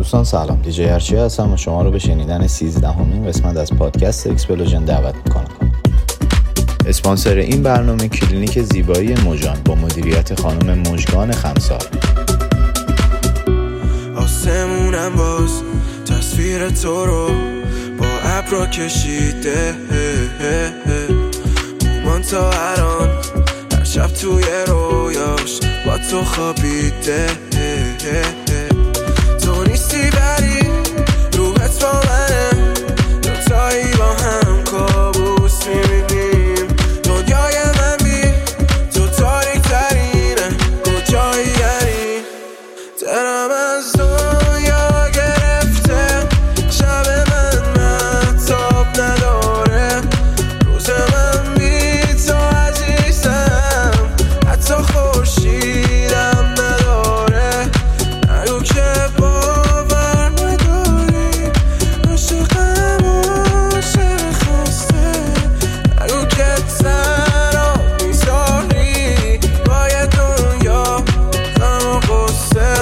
دوستان سلام، دیجی ارشیا هستم و شما رو به شنیدن 13مین قسمت از پادکست اکسپلوژن دعوت میکنم. اسپانسر این برنامه کلینیک زیبایی موژان با مدیریت خانم مژگان خمسار. آسمونم باز تصویر تو رو با ابرا کشیده، مومان تا الان هر شب توی رویاش با تو خوابیده. تو نیستی ولی روحت با منه، دوتایی با هم کابوس میبینیم. دنیای من بی تو تاریک ترینه، کجایی یعنی دلم از دنیا گرفته، شب من مهتاب نداره، روز من بی تو عزیزم، حتی خورشیدم نداره. نگو که باور نداری، عاشقم عاشق خسته، نگو که تنها میذاری با یه دنیا غم و غصه.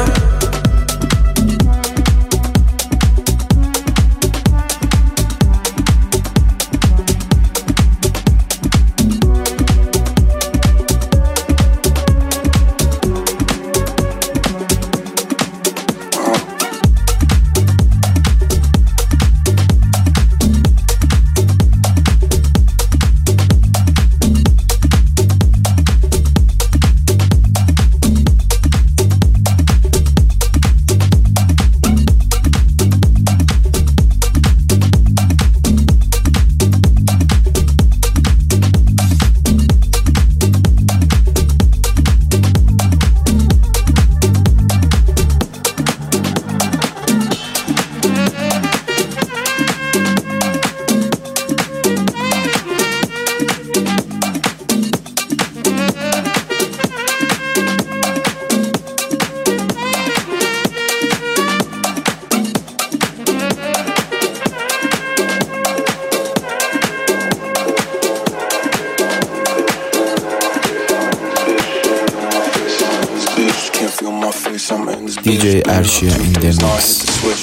دیجی ارشیا این دمیکس.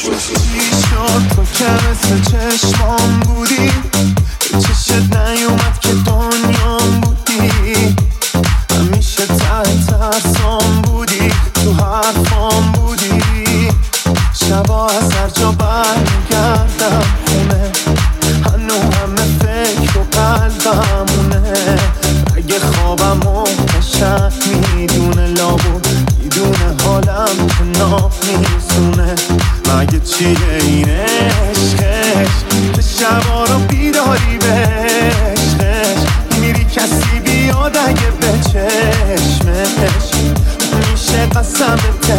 تو که مثل چشمام بودی، چشت نیومد که دنیام بودی، همیشه ترسام بودی، تو حرفام بودی. شبا از هر جا برمیگردم خونه، هنو همه فکر و قلبمونه. اگه خوابم و قشنگ میدونه، لابو میدونه حالم که ناف میسونه. مگه چیه این عشقش که شبا رو بیداری به عشقش میری، کسی بیاد اگه به چشمش میشه قسم به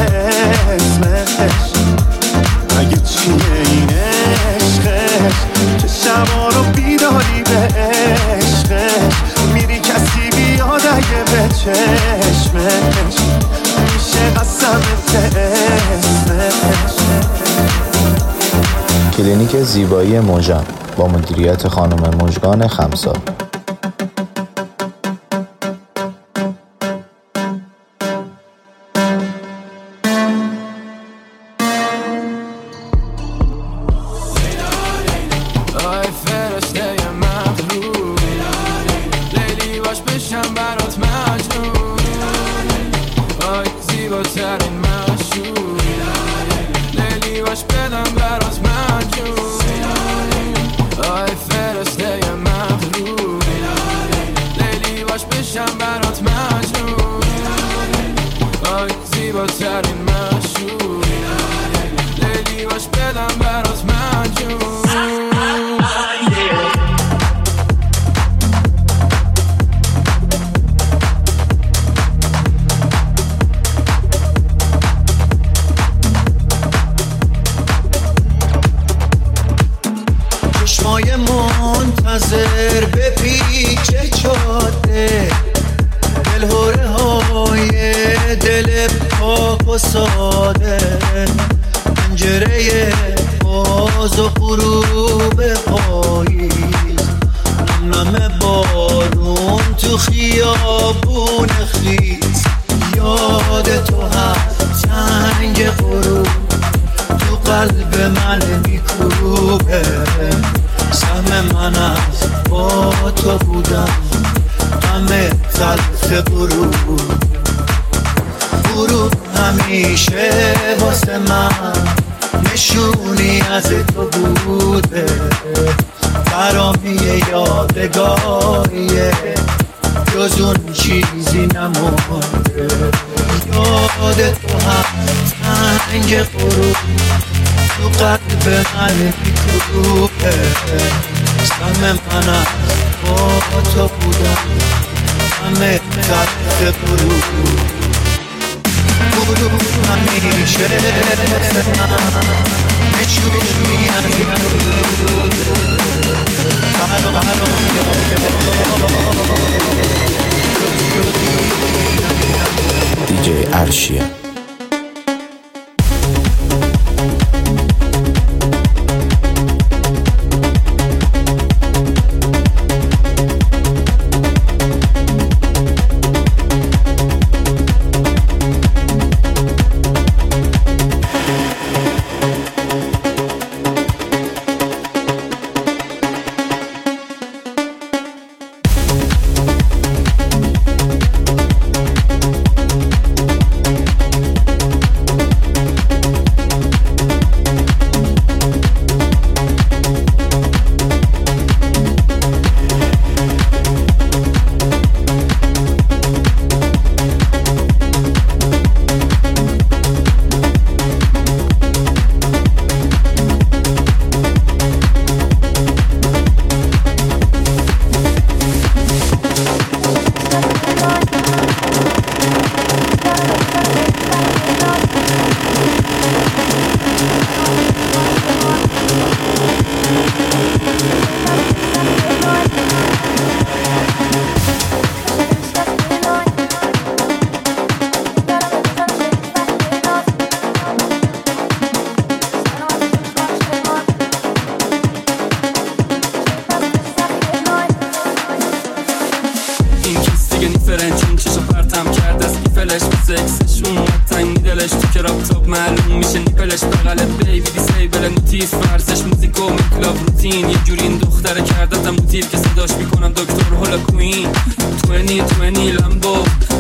اسمش. مگه چیه این عشقش که شبا رو بیداری به عشقش میری، کسی بیاد اگه به چشمش میشه قسم به اسمش. کلینیک زیبایی موژان با مدیریت خانم مژگان خمسار. منتظر به پیچ جاده، دلهوره های دل پاک و ساده، پنجره باز و غروب پاییز، نم بارون تو خیابون خیز. یاد تو هست تنگ غروب تو به من میکوبه. سهم من از با تو بودم، همه تلخ غروب همیشه واسه من نشونی از تو بوده. برامی یادگاریه جز اون چیزی نمونده. یاد تو هم تنگ غروب تو قلب من میکوبه. سهم من از با تو بودم، همه تلخ غروب همیشه نشونی از دیجی ارشیا. فرنچون چشو پرتم کرد از ایفلش به سکسشون تنگی دلش تو کراپتاپ معلوم میشه نیپلش بغلت بیبی دیسیبل نوتیس فرزش موزیک و کلاب روتین یه جوری این دختره کردتم موتیف که صداش میکنم دکتر هولا کوین 2020 لامبو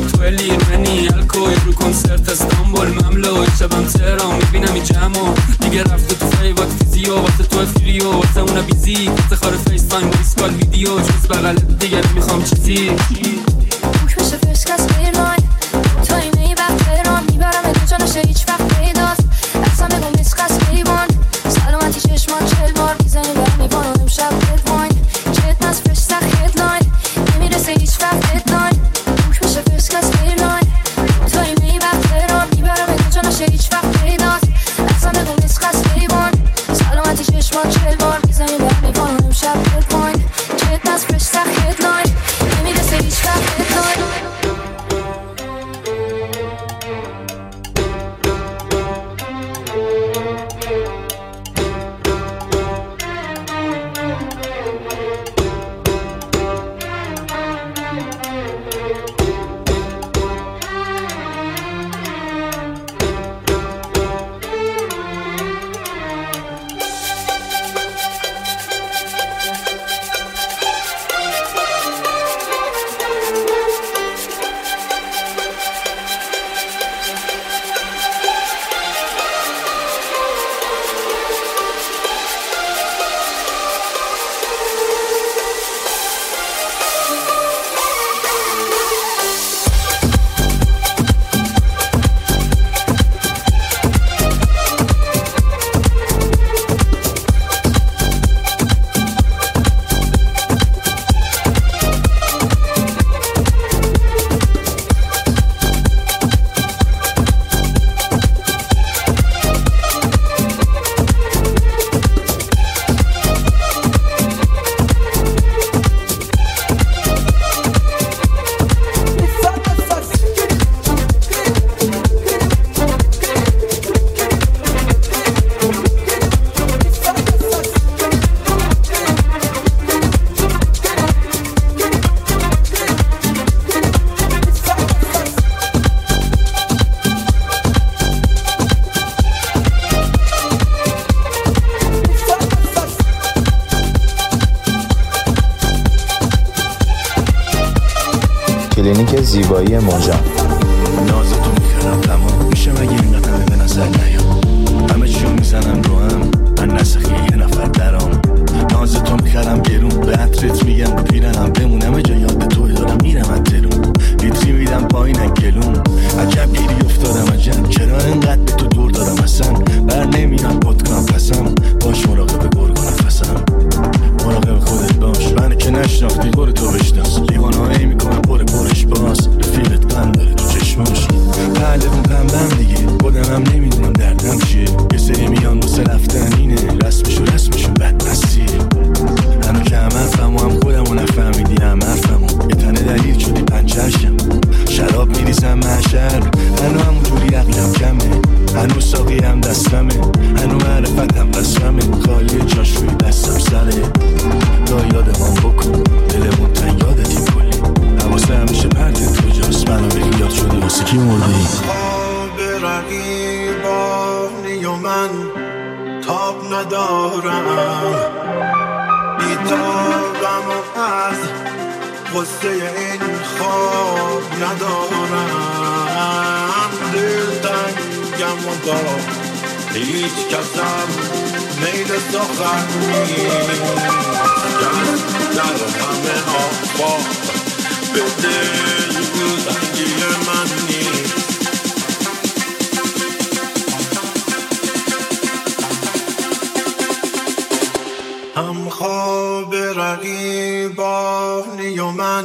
2020 الکوی رو کنسرت استانبول مملو شبم تهران میبینم این جمعو دیگه رفته تو فیوات فیزیو واسه تو فریو واسه اونا بیزی افتخار فیس تایم دیسکال ویدیو جز بغلت دیگه نمیخوام چیزی خوش بشه فسکس بیرنای تو ایمه وقت تهران میبرم ادو جا نشه هیچ وقت پیداست اصلا بگو مسکس بیوان سلامتی چشمان 40 بار میزنی برمی بانم امشب هدواین جت نز فرش سخت هدلاین نمیرسه هیچ وقت هدلاین خوش بشه فسکس بیرنای تو ایمه وقت تهران میبرم ادو جا نشه هیچ وقت پیداست اصلا بگو مسکس بیوان سلامتی چشمان 40 بار میزنی برمی بانم امشب هدواین جت نز فرش سخت هدلاین نمیرسه هیچ وقت هدلاین کلینیک زیبایی موجان. نازتو میخرم تمام میشه مگه این قدمه به نظر نیام، همه چیو میزنم رو هم، من نسخی یه نفر درام. نازتو میخرم گرون، به عطرت میگم پیرنم بمونم، جا یاد توی دارم میرم اترون، لیتری میدم پایین کلون. عجب گیری افتادم عجب، چرا انقدر به تو دور دادم اصلا، بر نمیاد پدکام پسم، باش مراقب گرگو نفسم، مراقب خودت باش، منو که نشناختی برو تو بشناس، لیوانایی میکنم پرش باز، رفیقت قند داره تو چشماش، پهلمون پنبم دیگه، خودمم نمیدونم دردم چیه، یه سری میان واسه رفتن اینه، رسمشون بدبستیه، منو که هم حرفم و هم خودمو نفهمیدی هم حرفمو، یه تنه دلیل شدی پنچرشم، شراب میریزم محشر، هنو همونجوری عقلم کمه، هنو ساقی هم دستمه، هنو معرفت هم قسمه، خالی جاش روی دستم سره، تا یادمان بکن دلمون تن یادتیم کلی، حواسه همیشه پرتت کجاست، منو بگی یاد شدی واسه کی مردی. خواب رقیبانی و من تاب ندارم، بیتابم و از غصه این خواب ندارم، دلتنگم و با هیچ کسم میل سخن نیست، در همه آفا به دل تنگی من نیست. هم خواب رقیبانی و من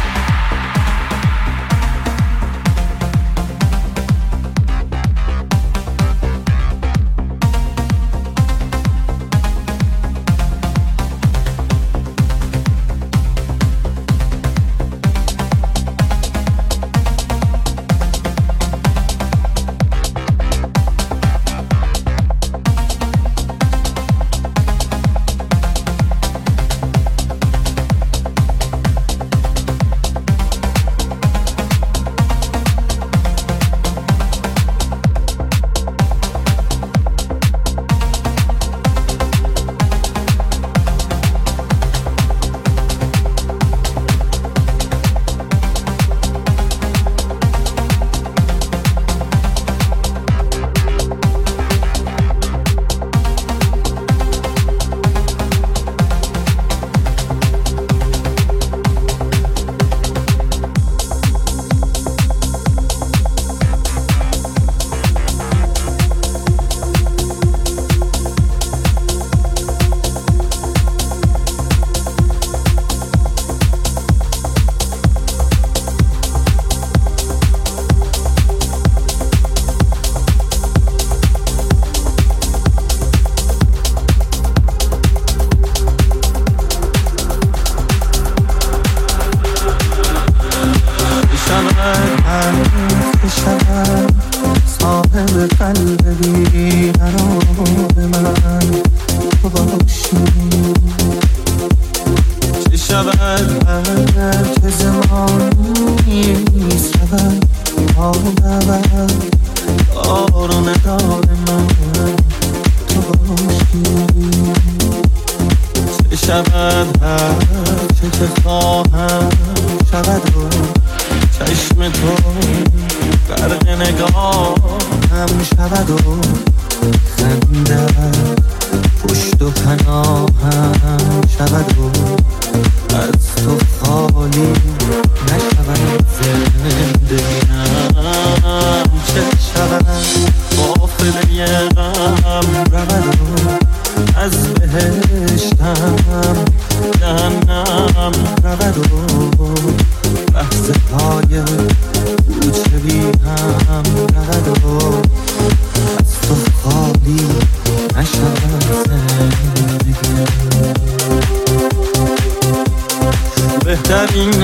بهترین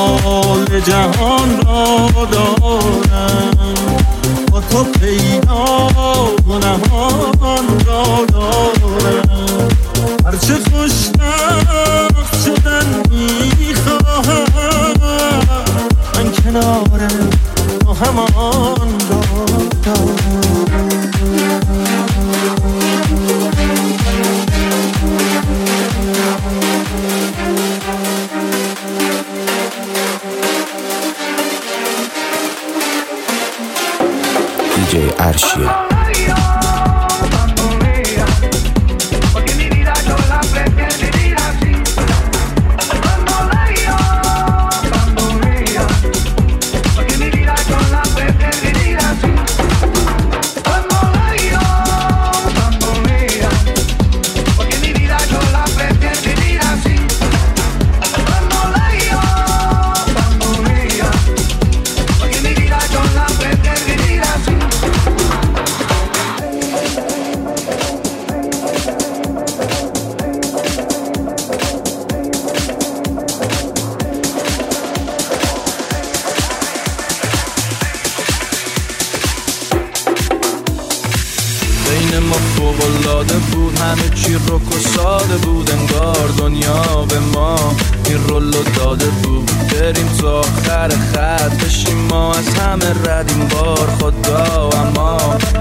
حال جهان را دارم، با تو پیدا و نهان را دارم، هرچه خوشبخت شدن میخواهم، من کنار تو همان را دارم. بین ما فوق‌العاده بود، همه چی رک و ساده بود، انگار دنیا به ما این رولو داده بود. بریم تو آخر خط بشیم ما از همه رد این بار خدا، اما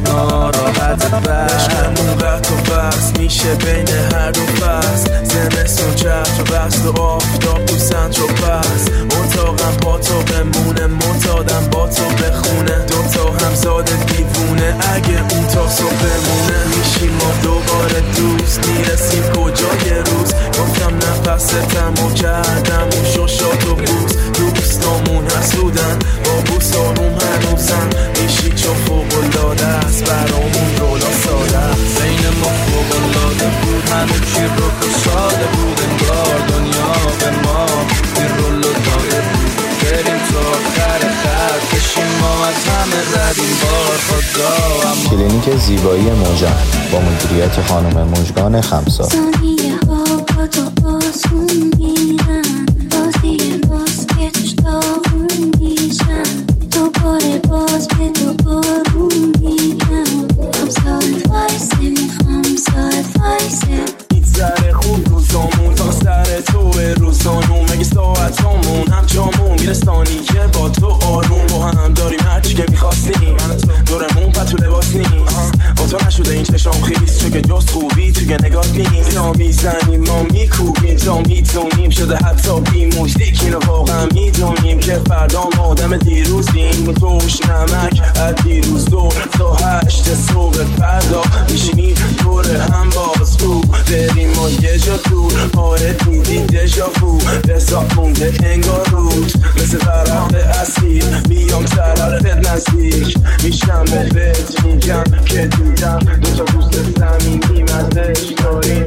ناراحت عشقمون قطع و بس میشه بین هر دو فصل، زمستون چتر و بست و آفتاب تو سنتر و پس. اتاقم با تو بمونه، معتادم با تو بخونه، دوتا همزاده دیوونه اگه اون تا صبح بمونه. میشیم ما دوباره دوست، میرسیم کجای روز. گفتم نفس تمو کردم اون شوشات و بوز، دوستامون حسودن با بوسارون هنوزن. میشی چون فوق‌العاده است برامون رولا ساده است. بین ما فوق‌العاده بود، همه چی رک و ساده بود، انگار دنیا به ما این رولو داده بود. بریم تو آخر خط بشیم ما از همه رد این بار خدا. کلینیک زیبایی موجان با مدیریت خانم مژگان خمسار. ثانیه ها با تو آسون میرن، بازی ماست که توش داغون میشن، دوباره باز به تو آروم میگم. ساعت وایسه میخوام ساعت وایسه میگذره خوب روزامون تا سر تو به روزانون. مگه ساعتامون هم جامون میرستانی که با تو آروم با هم داریم هرچی که میخواستیم. دورمون پتو لباس نیست، با تو نشده این چشام خیست، چون که جست خوبی توی نگاه نیست. تا میزنیم ما میکوبیم تا میتونیم، شده حتی بی مجدی که اینو واقعا میدونیم که فردا ما آدم دیروزیم. توش نمک از دیروز دور تا 8 صبح فردا میشینیم دور هم باز رو بریم ما یه جا دور. آره دیدی دژاوو حساب مونده انگار روز، مثل طرف اصیل میام طرفت نزدیک میشم بهت میگم که دیدم دوتا دوست صمیمی مزش داریم.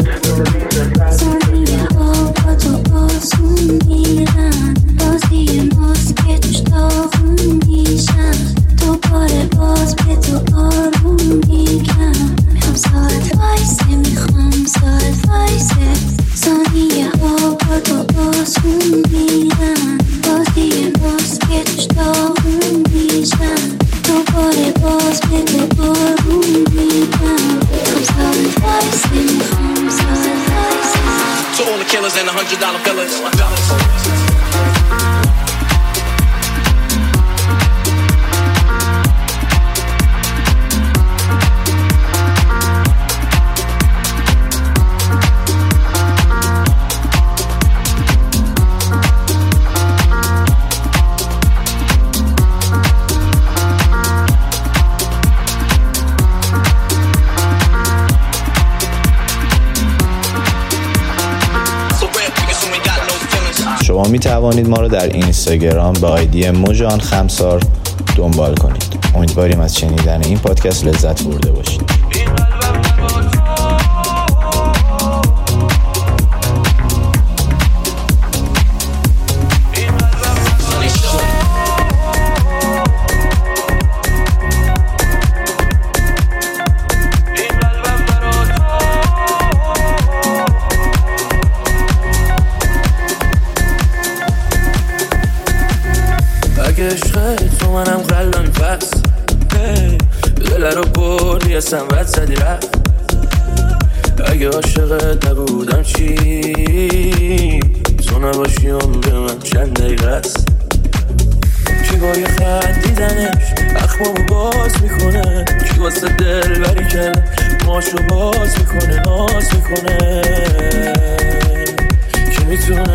ثانیه ها با تو آسون میرن، بازی ماست که توش داغون میشن، دوباره باز به تو آروم میگم. میخوام ساعت وایسه میخوام ساعت وایسه. ثانیه ها با تو آسون میرن، بازی ماست که توش داغون میشن، دوباره باز به تو آروم میگم. میخوام ساعت وایسه میخوام ساعت وایسه. To all the killers and the $100 billers. شما می توانید ما رو در اینستاگرام با آیدی موجان خمسار دنبال کنید. امیدواریم از شنیدن این پادکست لذت برده باشید. اگه عشق تو منم قلبم پس دل رو بردی اصلا بد زدی رفت. اگه عاشقت نبودم چی تو نباشی عمر من چند دقیقه است. کی با یه خط دیدنش اخمامو باز میکنه، کی واسه دل بری کرد ماشو باز میکنه ناز میکنه.